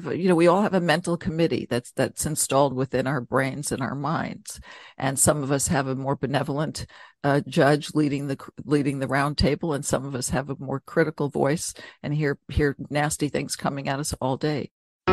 we all have a mental committee that's installed within our brains and our minds, and some of us have a more benevolent judge leading the round table, and some of us have a more critical voice and hear nasty things coming at us all day.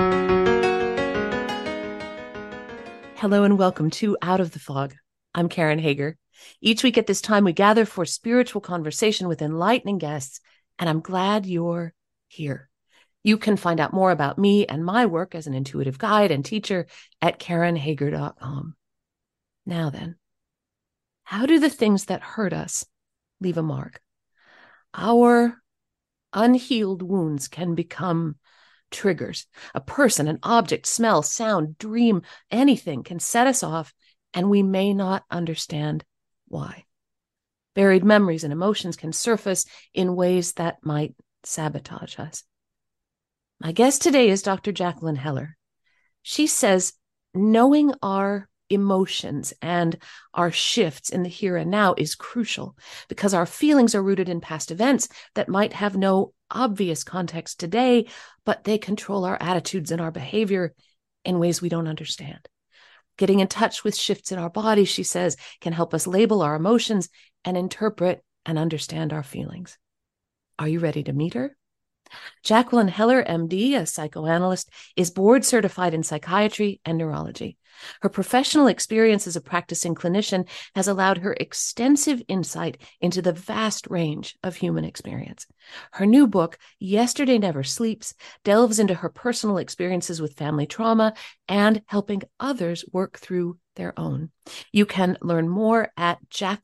Hello and welcome to Out of the Fog. I'm Karen Hager. Each week at this time, we gather for spiritual conversation with enlightening guests, and I'm glad you're here. You can find out more about me and my work as an intuitive guide and teacher at KarenHager.com. Now then, how do the things that hurt us leave a mark? Our unhealed wounds can become triggers. A person, an object, smell, sound, dream, anything can set us off, and we may not understand why. Buried memories and emotions can surface in ways that might sabotage us. My guest today is Dr. Jacqueline Heller. She says knowing our emotions and our shifts in the here and now is crucial because our feelings are rooted in past events that might have no obvious context today, but they control our attitudes and our behavior in ways we don't understand. Getting in touch with shifts in our body, she says, can help us label our emotions and interpret and understand our feelings. Are you ready to meet her? Jacqueline Heller, MD, a psychoanalyst, is board certified in psychiatry and neurology. Her professional experience as a practicing clinician has allowed her extensive insight into the vast range of human experience. Her new book, Yesterday Never Sleeps, delves into her personal experiences with family trauma and helping others work through their own. You can learn more at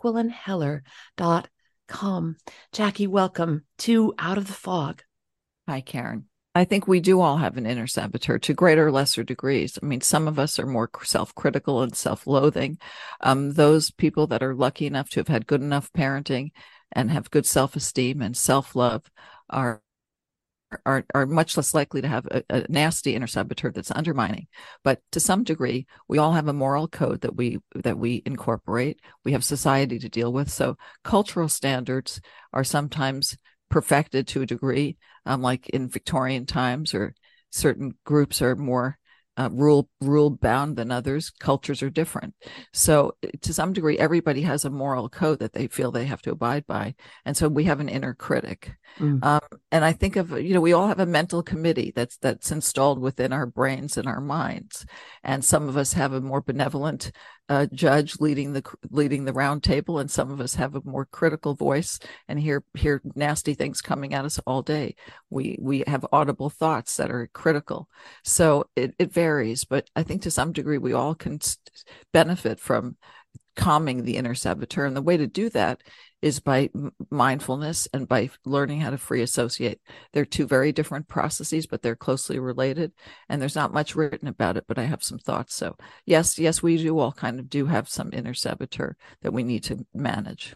jacquelineheller.com. Jackie, welcome to Out of the Fog. Hi, Karen. I think we do all have an inner saboteur to greater or lesser degrees. I mean, some of us are more self-critical and self-loathing. Those people that are lucky enough to have had good enough parenting and have good self-esteem and self-love are much less likely to have a nasty inner saboteur that's undermining. But to some degree, we all have a moral code that we incorporate. We have society to deal with. So cultural standards are sometimes perfected to a degree, like in Victorian times, or certain groups are more rule bound than others. Cultures are different. So to some degree, everybody has a moral code that they feel they have to abide by. And so we have an inner critic. And I think of, we all have a mental committee that's installed within our brains and our minds. And some of us have a more benevolent judge leading the round table, and some of us have a more critical voice and hear nasty things coming at us all day. We have audible thoughts that are critical. So it varies, but I think to some degree we all can benefit from calming the inner saboteur. And the way to do that is by mindfulness and by learning how to free associate. They're two very different processes, but they're closely related. And there's not much written about it, but I have some thoughts. So yes, we do all kind of do have some inner saboteur that we need to manage.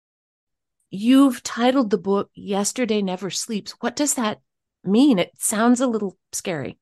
You've titled the book Yesterday Never Sleeps. What does that mean? It sounds a little scary.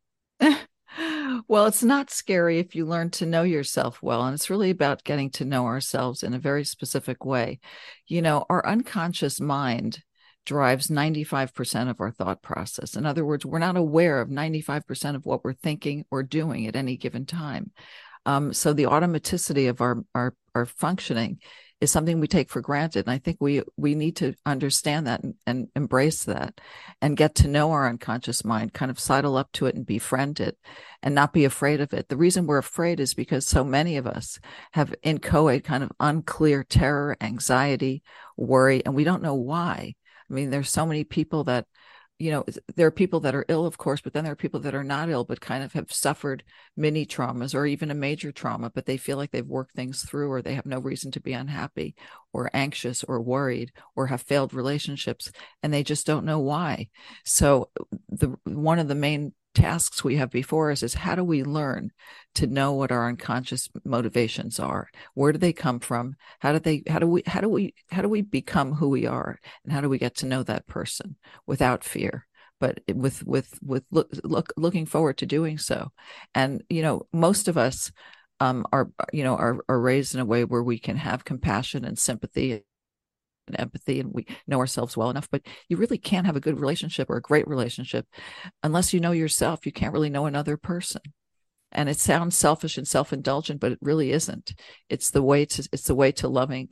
Well, it's not scary if you learn to know yourself well. And it's really about getting to know ourselves in a very specific way. Our unconscious mind drives 95% of our thought process. In other words, we're not aware of 95% of what we're thinking or doing at any given time. So the automaticity of our functioning is something we take for granted. And I think we need to understand that and embrace that and get to know our unconscious mind, kind of sidle up to it and befriend it and not be afraid of it. The reason we're afraid is because so many of us have inchoate kind of unclear terror, anxiety, worry, and we don't know why. I mean, there's so many people that, there are people that are ill, of course, but then there are people that are not ill, but kind of have suffered mini traumas or even a major trauma, but they feel like they've worked things through, or they have no reason to be unhappy or anxious or worried or have failed relationships, and they just don't know why. So one of the main tasks we have before us is, how do we learn to know what our unconscious motivations are? Where do they come from? How do we become who we are? And how do we get to know that person without fear, but with looking forward to doing so? And most of us are raised in a way where we can have compassion and sympathy and empathy, and we know ourselves well enough, but you really can't have a good relationship or a great relationship unless you know yourself. You can't really know another person. And it sounds selfish and self-indulgent, but it really isn't. It's the way to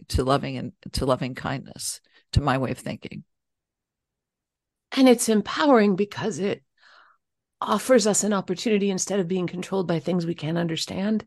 loving kindness, to my way of thinking. And it's empowering because it offers us an opportunity, instead of being controlled by things we can't understand.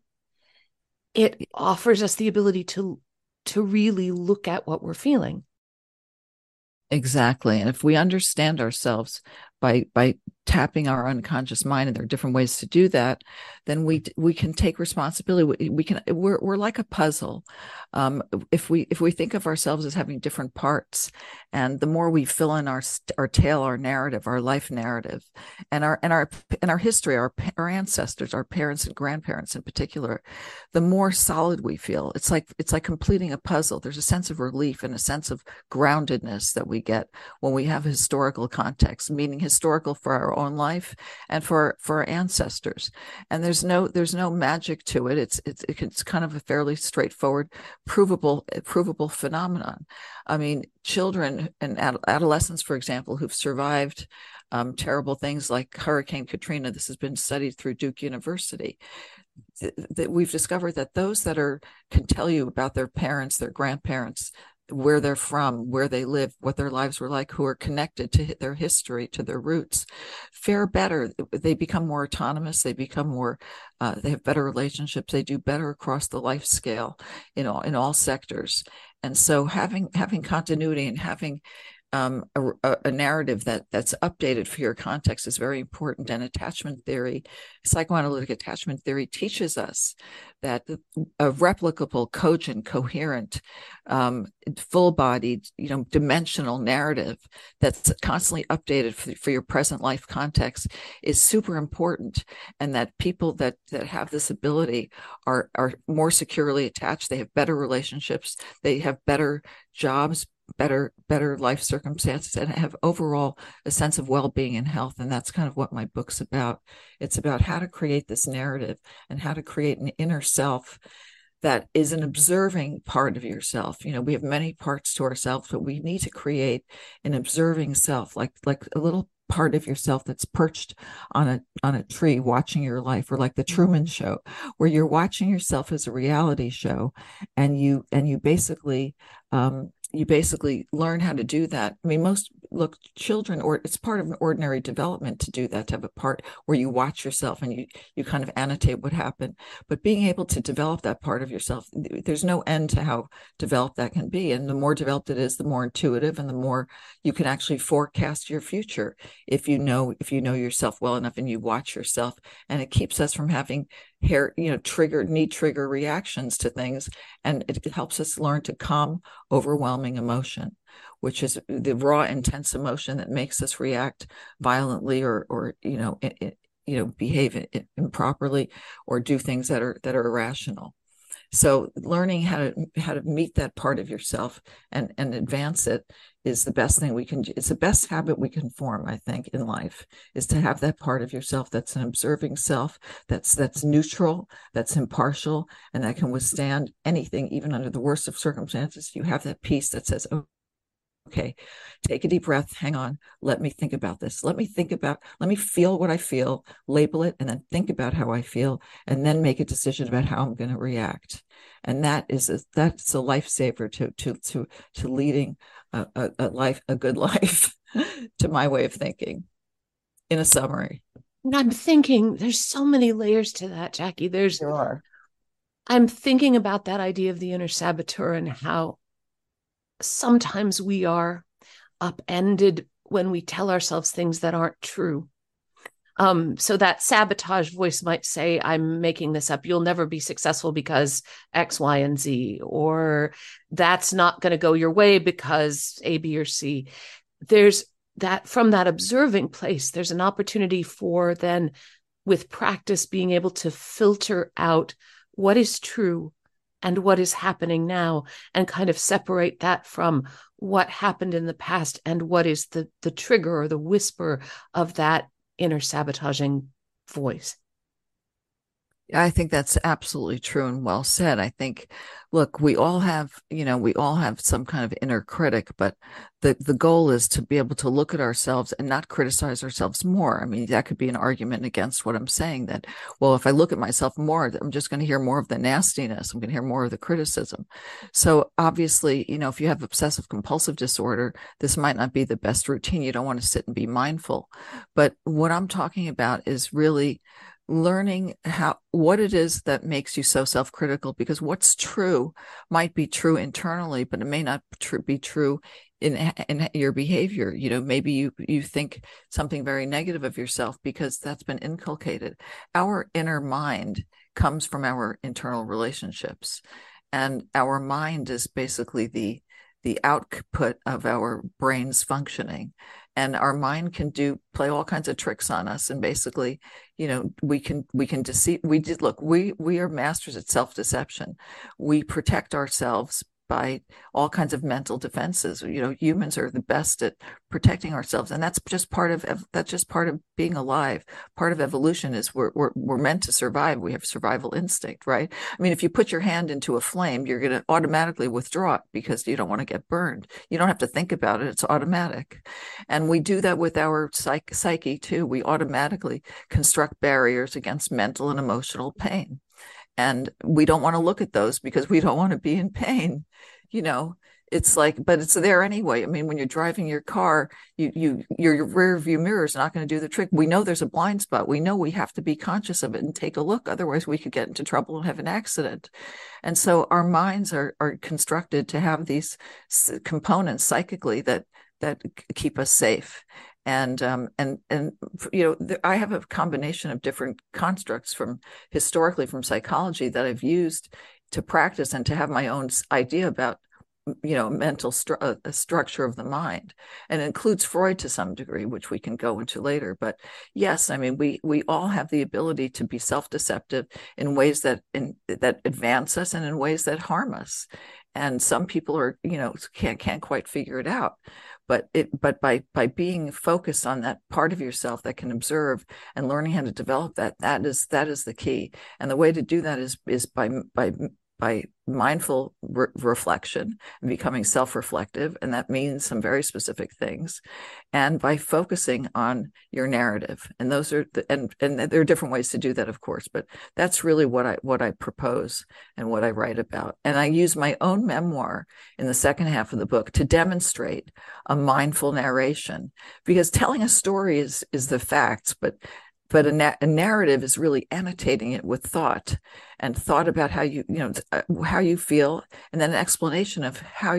It offers us the ability to really look at what we're feeling. Exactly. And if we understand ourselves by tapping our unconscious mind, and there are different ways to do that, then we can take responsibility. We're like a puzzle. If we think of ourselves as having different parts, and the more we fill in our tale, our narrative, our life narrative, and our history, our ancestors, our parents and grandparents in particular, the more solid we feel. It's like completing a puzzle. There's a sense of relief and a sense of groundedness that we get when we have historical context, meaning historical for our own life and for our ancestors. And there's no magic to it. It's kind of a fairly straightforward, provable phenomenon. I mean, children and adolescents, for example, who've survived terrible things like Hurricane Katrina. This has been studied through Duke University. That we've discovered that those that can tell you about their parents, their grandparents, where they're from, where they live, what their lives were like, who are connected to their history, to their roots, fare better. They become more autonomous. They become more, they have better relationships. They do better across the life scale in all sectors. And so having continuity and having a narrative that's updated for your context is very important. And attachment theory, psychoanalytic attachment theory, teaches us that a replicable, cogent, coherent, full-bodied, dimensional narrative that's constantly updated for your present life context is super important, and that people that have this ability are more securely attached. They have better relationships. They have better jobs, better life circumstances, and have overall a sense of well-being and health. And that's kind of what my book's about. It's about how to create this narrative and how to create an inner self that is an observing part of yourself. We have many parts to ourselves, but we need to create an observing self, like a little part of yourself that's perched on a tree watching your life, or like the Truman Show, where you're watching yourself as a reality show, and you basically learn how to do that. I mean, children, or it's part of an ordinary development to do that, to have a part where you watch yourself and you kind of annotate what happened. But being able to develop that part of yourself, there's no end to how developed that can be. And the more developed it is, the more intuitive, and the more you can actually forecast your future if you know yourself well enough and you watch yourself. And it keeps us from having knee trigger reactions to things, and it helps us learn to calm overwhelming emotion, which is the raw, intense emotion that makes us react violently or behave improperly or do things that are irrational. So learning how to meet that part of yourself and advance it is the best thing we can do. It's the best habit we can form, I think, in life, is to have that part of yourself that's an observing self, that's neutral, that's impartial, and that can withstand anything, even under the worst of circumstances. You have that peace that says, okay, take a deep breath, hang on, let me think about this. Let me feel what I feel, label it, and then think about how I feel, and then make a decision about how I'm going to react. And that's a lifesaver to leading a good life, to my way of thinking, in a summary. And I'm thinking there's so many layers to that, Jackie. There are. I'm thinking about that idea of the inner saboteur and how sometimes we are upended when we tell ourselves things that aren't true. So that sabotage voice might say, I'm making this up. You'll never be successful because X, Y, and Z, or that's not going to go your way because A, B, or C. There's that, from that observing place, there's an opportunity for then, with practice, being able to filter out what is true and what is happening now, and kind of separate that from what happened in the past and what is the trigger or the whisper of that inner sabotaging voice. I think that's absolutely true and well said. I think, look, we all have some kind of inner critic, but the goal is to be able to look at ourselves and not criticize ourselves more. I mean, that could be an argument against what I'm saying that, well, if I look at myself more, I'm just going to hear more of the nastiness. I'm going to hear more of the criticism. So obviously, if you have obsessive compulsive disorder, this might not be the best routine. You don't want to sit and be mindful. But what I'm talking about is really learning what it is that makes you so self-critical, because what's true might be true internally, but it may not be true in your behavior. Maybe you think something very negative of yourself because that's been inculcated. Our inner mind comes from our internal relationships, and our mind is basically the output of our brain's functioning. And our mind can play all kinds of tricks on us. And basically, we can deceive. We are masters at self-deception. We protect ourselves by all kinds of mental defenses. Humans are the best at protecting ourselves, and that's just part of being alive. Part of evolution is we're meant to survive. We have survival instinct, right? I mean, if you put your hand into a flame, you're going to automatically withdraw it because you don't want to get burned. You don't have to think about it; it's automatic. And we do that with our psyche too. We automatically construct barriers against mental and emotional pain. And we don't want to look at those because we don't want to be in pain. you know it's like, but it's there anyway. I mean, when you're driving your car, your rear view mirror is not going to do the trick. We know there's a blind spot. We know we have to be conscious of it and take a look. Otherwise we could get into trouble and have an accident. And so our minds are constructed to have these components psychically that keep us safe. And I have a combination of different constructs from historically from psychology that I've used to practice and to have my own idea about mental structure of the mind, and it includes Freud to some degree, which we can go into later. But yes, I mean, we all have the ability to be self-deceptive in ways that advance us and in ways that harm us. And some people are can't quite figure it out. But by being focused on that part of yourself that can observe and learning how to develop that is the key. And the way to do that is by mindful reflection and becoming self-reflective. And that means some very specific things. And by focusing on your narrative. And those are and there are different ways to do that, of course, but that's really what I propose and what I write about. And I use my own memoir in the second half of the book to demonstrate a mindful narration, because telling a story is the facts, but a narrative is really annotating it with thought about how how you feel, and then an explanation of how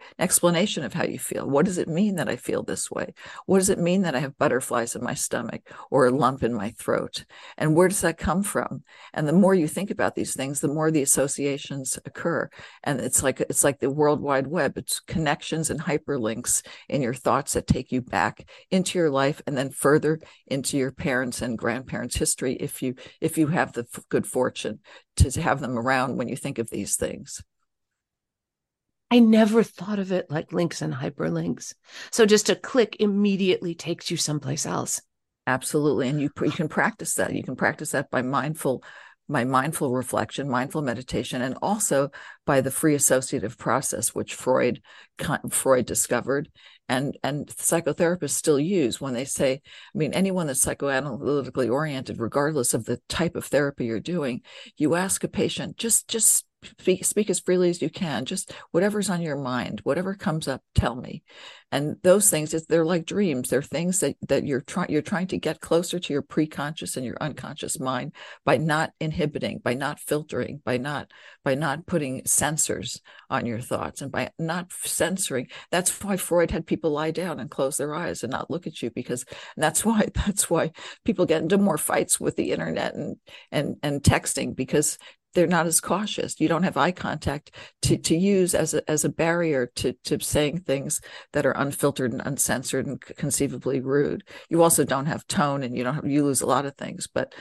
you feel. What does it mean that I feel this way? What does it mean that I have butterflies in my stomach or a lump in my throat? And where does that come from? And the more you think about these things, the more the associations occur. And it's like the World Wide Web. It's connections and hyperlinks in your thoughts that take you back into your life and then further into your parents' and grandparents' history, if you have the good fortune to have them around when you think of these things. I never thought of it like links and hyperlinks. So just a click immediately takes you someplace else. Absolutely. And you can practice that. You can practice that by mindful reflection, mindful meditation, and also by the free associative process, which Freud discovered, and psychotherapists still use when they say, I mean, anyone that's psychoanalytically oriented, regardless of the type of therapy you're doing, you ask a patient, just speak as freely as you can, just whatever's on your mind, whatever comes up, tell me. And those things, they're like dreams. They're things that you're trying to get closer to your preconscious and your unconscious mind by not inhibiting, by not filtering, by not putting censors on your thoughts, and by not censoring. That's why Freud had people lie down and close their eyes and not look at you, because that's why people get into more fights with the internet and texting, because they're not as cautious. You don't have eye contact to use as a barrier to saying things that are unfiltered and uncensored and conceivably rude. You also don't have tone, and you lose a lot of things. But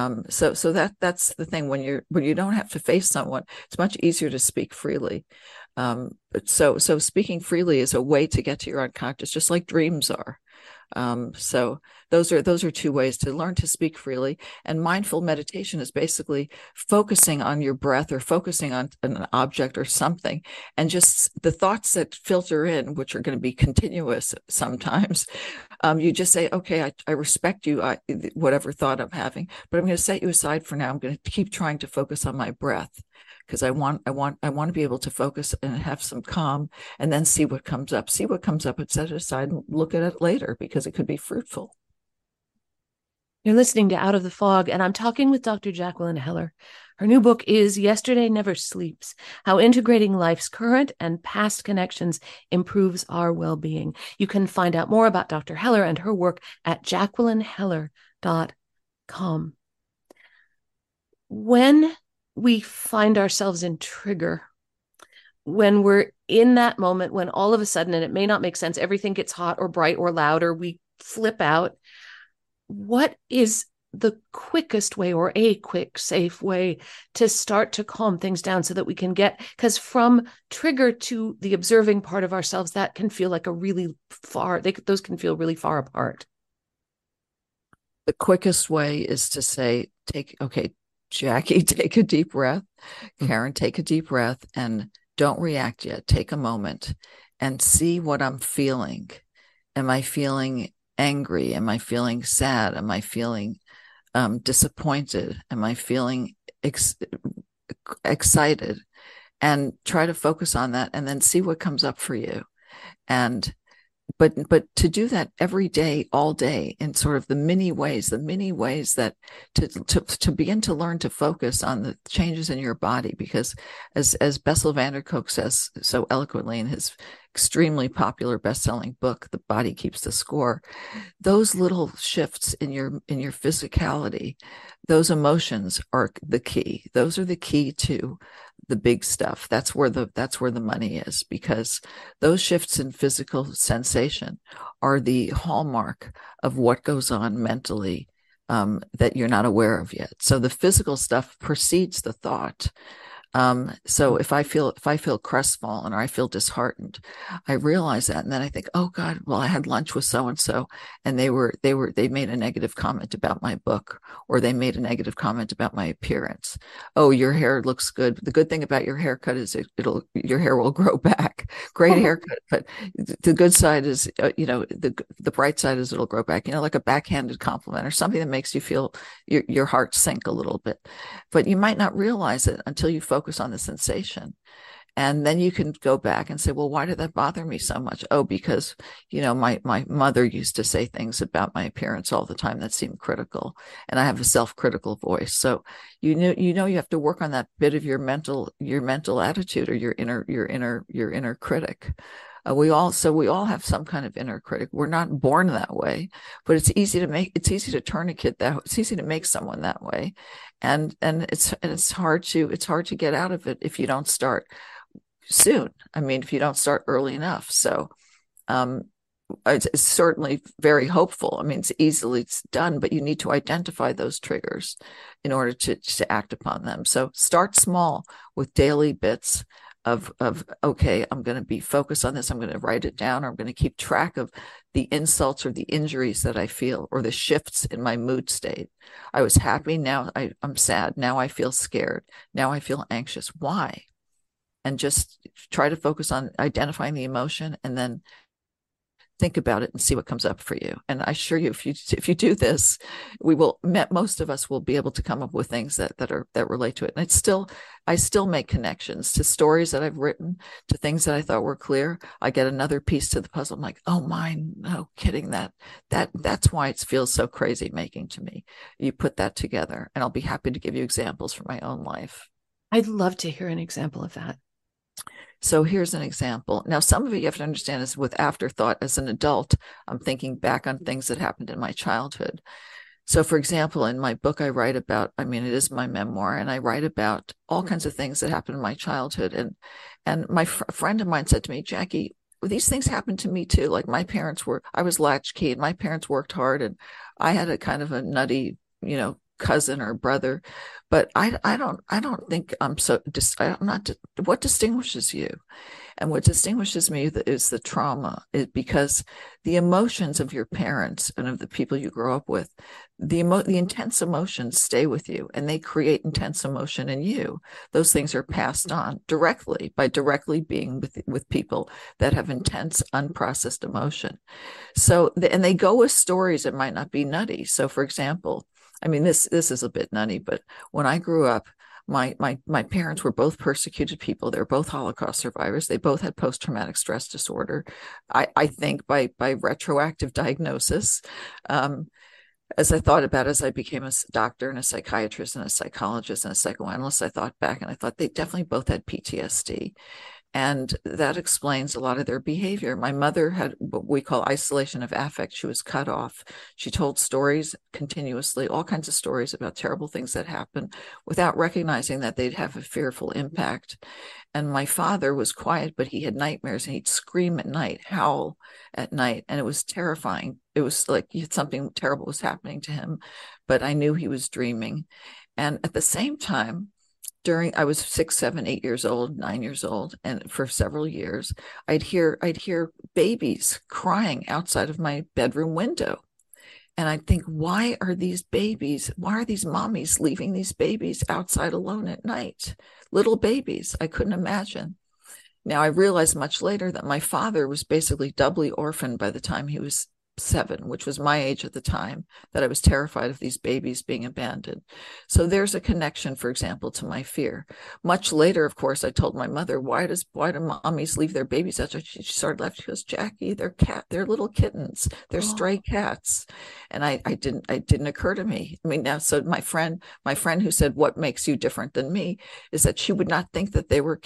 so that's the thing. When you don't have to face someone, it's much easier to speak freely. So speaking freely is a way to get to your unconscious, just like dreams are. So those are two ways to learn to speak freely. And mindful meditation is basically focusing on your breath or focusing on an object or something, and just the thoughts that filter in, which are going to be continuous sometimes. You just say, okay, I respect you, whatever thought I'm having, but I'm going to set you aside for now. I'm going to keep trying to focus on my breath, because I want to be able to focus and have some calm, and then see what comes up. See what comes up and set it aside and look at it later, because it could be fruitful. You're listening to Out of the Fog, and I'm talking with Dr. Jacqueline Heller. Her new book is Yesterday Never Sleeps: How Integrating Life's Current and Past Connections Improves Our Well-Being. You can find out more about Dr. Heller and her work at jacquelineheller.com. When we find ourselves in trigger, when we're in that moment, when all of a sudden, and it may not make sense, everything gets hot or bright or loud, or we flip out, what is the quickest way, or a quick, safe way, to start to calm things down so that we can get, because from trigger to the observing part of ourselves, that can feel like those can feel really far apart. The quickest way is to say, Jackie, take a deep breath. Karen, take a deep breath, and don't react yet. Take a moment and see what I'm feeling. Am I feeling angry? Am I feeling sad? Am I feeling disappointed? Am I feeling excited? And try to focus on that, and then see what comes up for you. And but to do that every day, all day, in sort of the many ways that to begin to learn to focus on the changes in your body, because as Bessel van der Kolk says so eloquently in his extremely popular best-selling book, The Body Keeps the Score, those little shifts in your physicality, those emotions are the key. Those are the key to the big stuff. That's where the money is, because those shifts in physical sensation are the hallmark of what goes on mentally, that you're not aware of yet. So the physical stuff precedes the thought. So if I feel crestfallen, or I feel disheartened, I realize that, and then I think, oh God, well, I had lunch with so and so, and they made a negative comment about my book, or they made a negative comment about my appearance. Oh, your hair looks good. The good thing about your haircut is your hair will grow back. Great haircut, but the good side is, the bright side is it'll grow back. Like a backhanded compliment or something that makes you feel your heart sink a little bit, but you might not realize it until you focus on the sensation. And then you can go back and say, well, why did that bother me so much? Oh, because, my mother used to say things about my appearance all the time that seemed critical. And I have a self-critical voice. So, you have to work on that bit of your mental attitude, or your inner critic. We all have some kind of inner critic. We're not born that way, but it's easy to turn a kid it's easy to make someone that way. And it's hard to get out of it if you don't start soon. I mean, if you don't start early enough. So, it's certainly very hopeful. I mean, it's done, but you need to identify those triggers in order to act upon them. So start small with daily bits of okay, I'm going to be focused on this. I'm going to write it down, or I'm going to keep track of the insults or the injuries that I feel, or the shifts in my mood state. I was happy. Now I'm sad. Now I feel scared. Now I feel anxious. Why? And just try to focus on identifying the emotion, and then think about it and see what comes up for you. And I assure you, if you do this, most of us will be able to come up with things that relate to it. And I still make connections to stories that I've written, to things that I thought were clear. I get another piece to the puzzle. I'm like, oh, mine, no kidding, that's why it feels so crazy making to me. You put that together, and I'll be happy to give you examples from my own life. I'd love to hear an example of that. So here's an example. Now, some of it you have to understand is with afterthought. As an adult, I'm thinking back on things that happened in my childhood. So, for example, in my book, I write about, it is my memoir, and I write about all kinds of things that happened in my childhood. And my friend of mine said to me, Jackie, well, these things happened to me too. Like I was latchkey, and my parents worked hard, and I had a kind of a nutty, cousin or brother, but I don't think I'm so, I'm not, what distinguishes you? And what distinguishes me is the trauma, because the emotions of your parents and of the people you grow up with, the intense emotions stay with you, and they create intense emotion in you. Those things are passed on directly by directly being with people that have intense, unprocessed emotion. So, and they go with stories that might not be nutty. So, for example, I mean, this is a bit nutty, but when I grew up, my parents were both persecuted people. They're both Holocaust survivors. They both had post-traumatic stress disorder. I think by retroactive diagnosis. As I thought about it, as I became a doctor and a psychiatrist and a psychologist and a psychoanalyst, I thought back and I thought they definitely both had PTSD. And that explains a lot of their behavior. My mother had what we call isolation of affect. She was cut off. She told stories continuously, all kinds of stories about terrible things that happened without recognizing that they'd have a fearful impact. And my father was quiet, but he had nightmares, and he'd scream at night, howl at night. And it was terrifying. It was like something terrible was happening to him, but I knew he was dreaming. And at the same time, I was 6, 7, 8 years old, 9 years old, and for several years, I'd hear babies crying outside of my bedroom window. And I'd think, why are these mommies leaving these babies outside alone at night? Little babies. I couldn't imagine. Now, I realized much later that my father was basically doubly orphaned by the time he was 7, which was my age at the time, that I was terrified of these babies being abandoned. So there's a connection, for example, to my fear. Much later, of course, I told my mother, why do mommies leave their babies out? She started laughing. She goes, Jackie, they're little kittens. They're stray cats. And I didn't occur to me. I mean, now, so my friend who said, what makes you different than me, is that she would not think that they were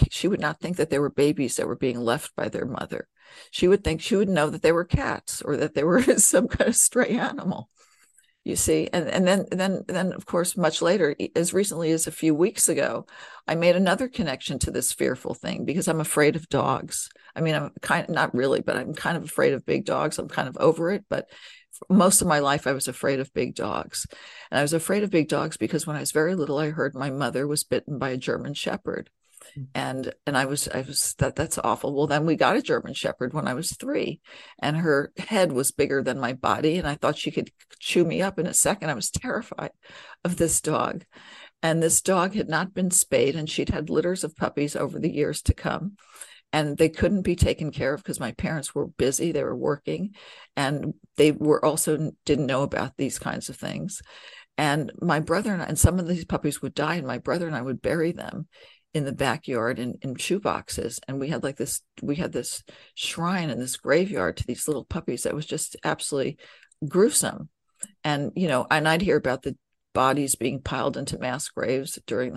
babies that were being left by their mother. She would know that they were cats, or that they were some kind of stray animal, you see. And then of course, much later, as recently as a few weeks ago, I made another connection to this fearful thing, because I'm afraid of dogs. I mean, I'm kind of, not really, but I'm kind of afraid of big dogs. I'm kind of over it, but most of my life I was afraid of big dogs. And I was afraid of big dogs because when I was very little, I heard my mother was bitten by a German Shepherd. And I was that's awful. Well, then we got a German Shepherd when I was 3, and her head was bigger than my body, and I thought she could chew me up in a second. I was terrified of this dog. And this dog had not been spayed, and she'd had litters of puppies over the years to come. And they couldn't be taken care of because my parents were busy. They were working, and they were also didn't know about these kinds of things. And my brother and some of these puppies would die, and my brother and I would bury them in the backyard in shoe boxes. And we had this shrine in this graveyard to these little puppies that was just absolutely gruesome. And, and I'd hear about the bodies being piled into mass graves during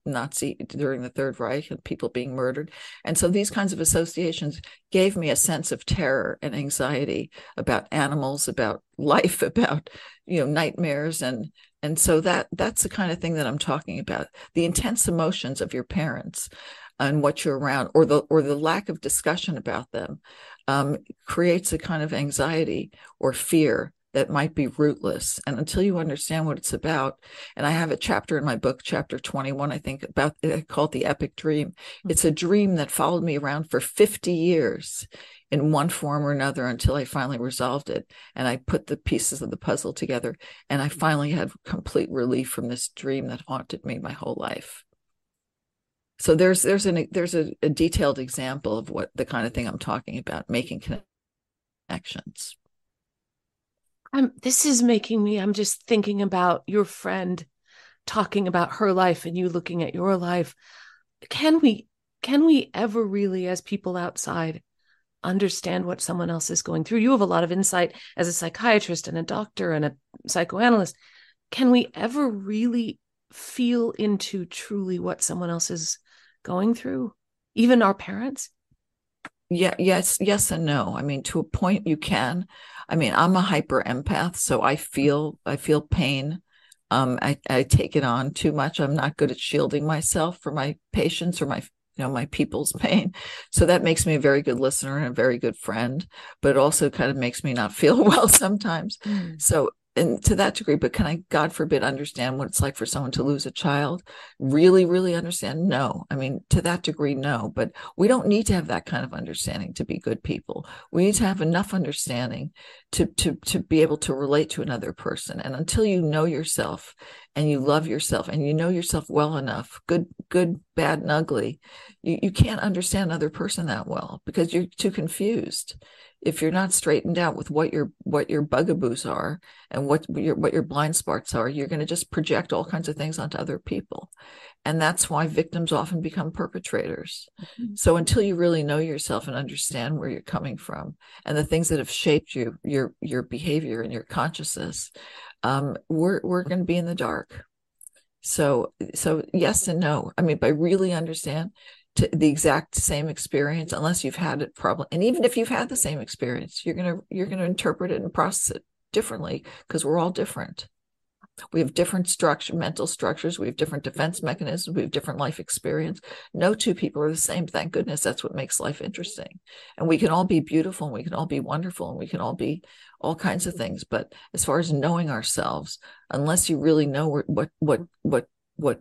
the Third Reich, and people being murdered. And so these kinds of associations gave me a sense of terror and anxiety about animals, about life, about, nightmares. And so that's the kind of thing that I'm talking about. The intense emotions of your parents and what you're around, or the lack of discussion about them, creates a kind of anxiety or fear that might be rootless. And until you understand what it's about, and I have a chapter in my book, chapter 21, I think, about it, called The Epic Dream. It's a dream that followed me around for 50 years in one form or another until I finally resolved it. And I put the pieces of the puzzle together, and I finally had complete relief from this dream that haunted me my whole life. So there's a detailed example of what the kind of thing I'm talking about, making connections. This is making me, I'm just thinking about your friend talking about her life and you looking at your life. Can we ever really, as people outside, understand what someone else is going through? You have a lot of insight as a psychiatrist and a doctor and a psychoanalyst. Can we ever really feel into truly what someone else is going through? Even our parents? Yeah, yes and no. I mean, to a point you can. I mean, I'm a hyper empath, so I feel pain. I take it on too much. I'm not good at shielding myself for my patients or my people's pain. So that makes me a very good listener and a very good friend, but it also kind of makes me not feel well sometimes. So and to that degree, but can I, God forbid, understand what it's like for someone to lose a child? Really, really understand? No. I mean, to that degree, no. But we don't need to have that kind of understanding to be good people. We need to have enough understanding to be able to relate to another person. And until you know yourself and you love yourself and you know yourself well enough, good, bad, and ugly, you can't understand another person that well because you're too confused. If you're not straightened out with what your bugaboos are and what your blind spots are, you're going to just project all kinds of things onto other people. And that's why victims often become perpetrators. Mm-hmm. So until you really know yourself and understand where you're coming from and the things that have shaped your behavior and your consciousness, we're going to be in the dark. So yes and no. I mean, by really understand the exact same experience, unless you've had it probably, and even if you've had the same experience, you're gonna interpret it and process it differently because we're all different. We have different mental structures. We have different defense mechanisms. We have different life experience. No two people are the same. Thank goodness. That's what makes life interesting. And we can all be beautiful and we can all be wonderful and we can all be all kinds of things. But as far as knowing ourselves, unless you really know what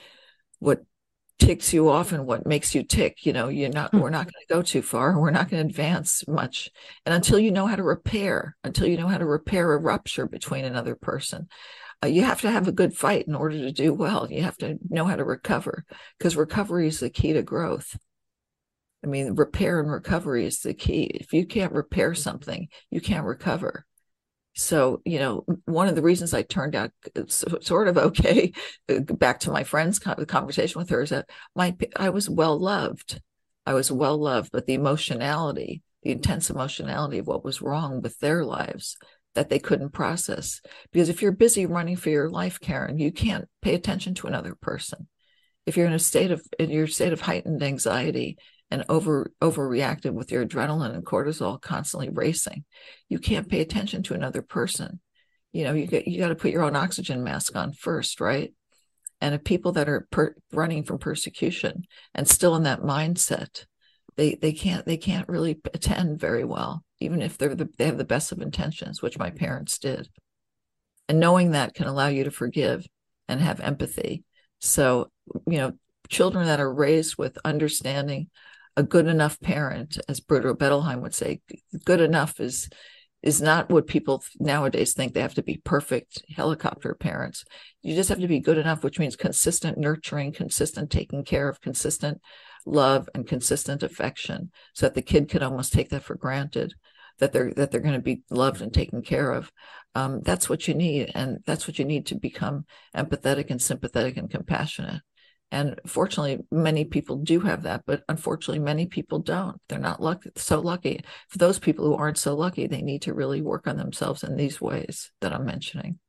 ticks you off and what makes you tick, we're not going to go too far. We're not going to advance much. And until you know how to repair a rupture between another person, you have to have a good fight in order to do well. You have to know how to recover because recovery is the key to growth. I mean, repair and recovery is the key. If you can't repair something, you can't recover. So, one of the reasons I turned out sort of okay, back to my friend's conversation with her, is that I was well loved. I was well loved, but the intense emotionality of what was wrong with their lives that they couldn't process. Because if you're busy running for your life, Karen, you can't pay attention to another person. If you're in your state of heightened anxiety and overreactive with your adrenaline and cortisol constantly racing, you can't pay attention to another person. You got to put your own oxygen mask on first, right? And if people that are running from persecution and still in that mindset, they can't really attend very well, even if they have the best of intentions, which my parents did. And knowing that can allow you to forgive and have empathy. So, children that are raised with understanding, a good enough parent, as Bruno Bettelheim would say, good enough is not what people nowadays think. They have to be perfect helicopter parents. You just have to be good enough, which means consistent nurturing, consistent taking care of, consistent love, and consistent affection, so that the kid can almost take that for granted, that they're going to be loved and taken care of. That's what you need, and that's what you need to become empathetic and sympathetic and compassionate. And fortunately, many people do have that, but unfortunately, many people don't. They're not so lucky. For those people who aren't so lucky, they need to really work on themselves in these ways that I'm mentioning.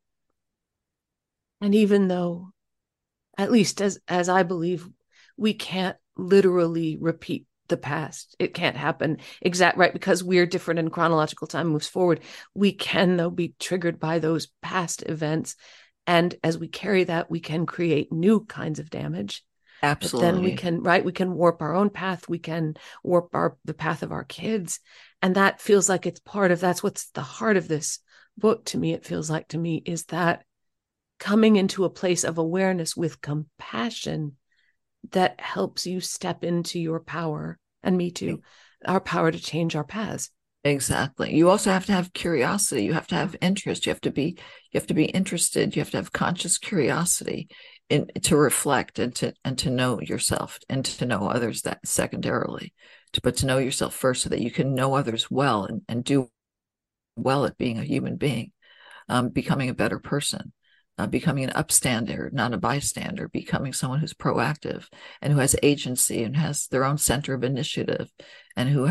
And even though, at least as I believe, we can't literally repeat the past. It can't happen right, because we're different and chronological time moves forward. We can, though, be triggered by those past events. And as we carry that, we can create new kinds of damage. Absolutely. But then we can warp our own path. We can warp the path of our kids. And that feels like that's what's the heart of this book to me. It feels like to me is that coming into a place of awareness with compassion that helps you step into your power, and me too, our power to change our paths. Exactly. You also have to have curiosity. You have to have interest. You have to be interested. You have to have conscious curiosity to reflect and to know yourself and to know others that secondarily, but to know yourself first so that you can know others well and do well at being a human being, becoming a better person, becoming an upstander, not a bystander, becoming someone who's proactive and who has agency and has their own center of initiative and who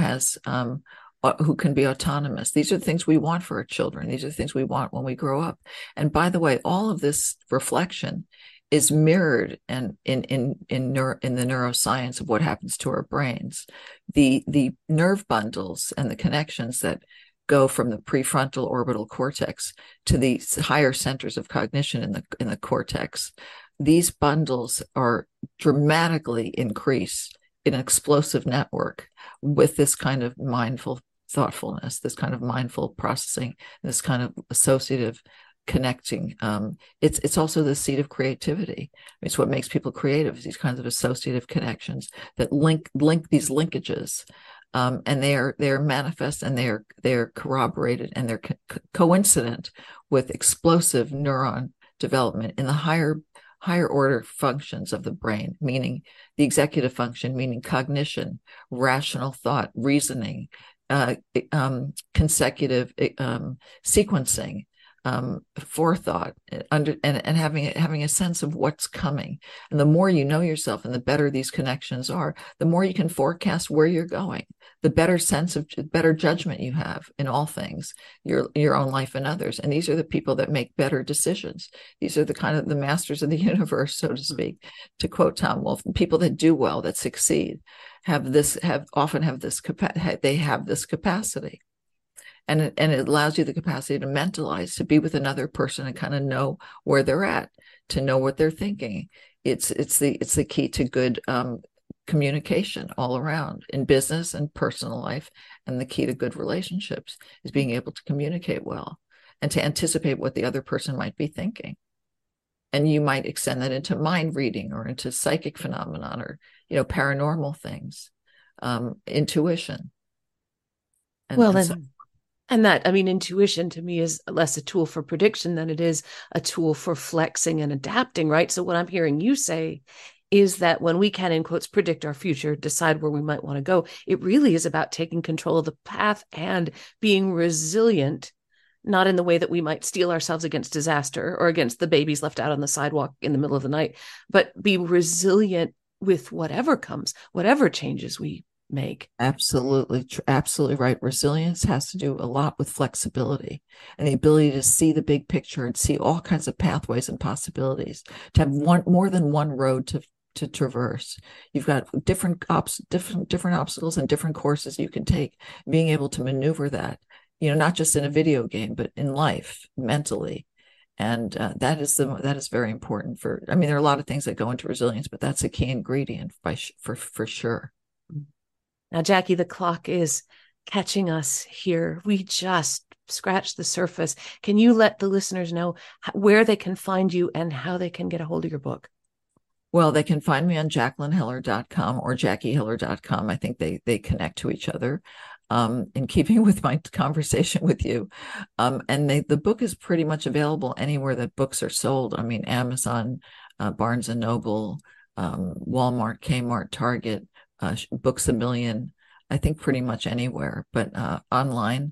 can be autonomous. These are the things we want for our children. These are the things we want when we grow up. And by the way, all of this reflection is mirrored and in the neuroscience of what happens to our brains. The nerve bundles and the connections that go from the prefrontal orbital cortex to the higher centers of cognition in the cortex, these bundles are dramatically increased in an explosive network with this kind of mindful thoughtfulness, this kind of mindful processing, this kind of associative connecting. It's also the seat of creativity. It's what makes people creative, these kinds of associative connections that link these linkages. And they're manifest, and they're corroborated, and they're coincident with explosive neuron development in the higher order functions of the brain, meaning the executive function, meaning cognition, rational thought, reasoning, consecutive sequencing, forethought, and having a sense of what's coming. And the more you know yourself, and the better these connections are, the more you can forecast where you're going, the better judgment you have in all things, your own life and others. And these are the people that make better decisions. These are the kind of the masters of the universe, so to speak, to quote Tom Wolfe. People that do well, that succeed, often have this capacity. And it allows you the capacity to mentalize, to be with another person and kind of know where they're at, to know what they're thinking. It's the key to good communication all around in business and personal life. And the key to good relationships is being able to communicate well and to anticipate what the other person might be thinking. And you might extend that into mind reading or into psychic phenomenon or, paranormal things, intuition. And that, intuition to me is less a tool for prediction than it is a tool for flexing and adapting, right? So what I'm hearing you say is that when we can, in quotes, predict our future, decide where we might want to go, it really is about taking control of the path and being resilient, not in the way that we might steel ourselves against disaster or against the babies left out on the sidewalk in the middle of the night, but be resilient with whatever comes, whatever changes we make. Absolutely right. Resilience has to do a lot with flexibility and the ability to see the big picture and see all kinds of pathways and possibilities, to have more than one road to traverse. You've got different obstacles and different courses you can take, being able to maneuver that, not just in a video game, but in life, mentally. And that is very important there are a lot of things that go into resilience, but that's a key ingredient for sure. Now, Jackie, the clock is catching us here. We just scratched the surface. Can you let the listeners know where they can find you and how they can get a hold of your book? Well, they can find me on JacquelineHeller.com or JackieHeller.com. I think they connect to each other, in keeping with my conversation with you. And the book is pretty much available anywhere that books are sold. Amazon, Barnes & Noble, Walmart, Kmart, Target, Books A Million, I think pretty much anywhere, but online.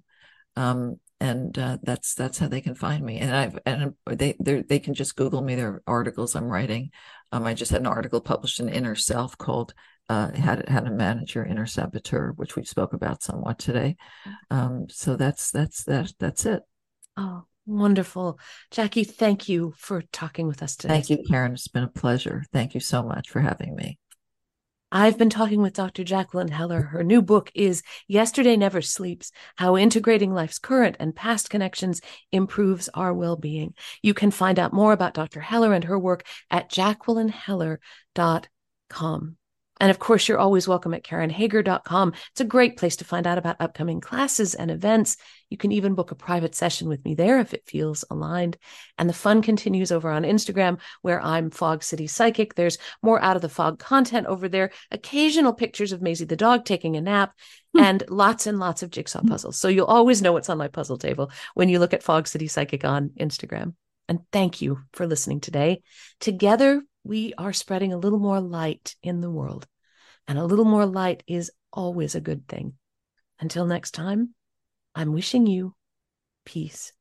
That's how they can find me. And they can just Google me. There are articles I'm writing. I just had an article published in Inner Self called how to Manage Your Inner Saboteur, which we spoke about somewhat today. So that's it. Oh, wonderful. Jackie, thank you for talking with us today. Thank you, Karen. It's been a pleasure. Thank you so much for having me. I've been talking with Dr. Jacqueline Heller. Her new book is Yesterday Never Sleeps: How Integrating Life's Current and Past Connections Improves Our Well-Being. You can find out more about Dr. Heller and her work at JacquelineHeller.com. And of course, you're always welcome at KarenHager.com. It's a great place to find out about upcoming classes and events. You can even book a private session with me there if it feels aligned. And the fun continues over on Instagram, where I'm Fog City Psychic. There's more Out of the Fog content over there, occasional pictures of Maisie the dog taking a nap, and lots of jigsaw puzzles. So you'll always know what's on my puzzle table when you look at Fog City Psychic on Instagram. And thank you for listening today. Together, we are spreading a little more light in the world. And a little more light is always a good thing. Until next time, I'm wishing you peace.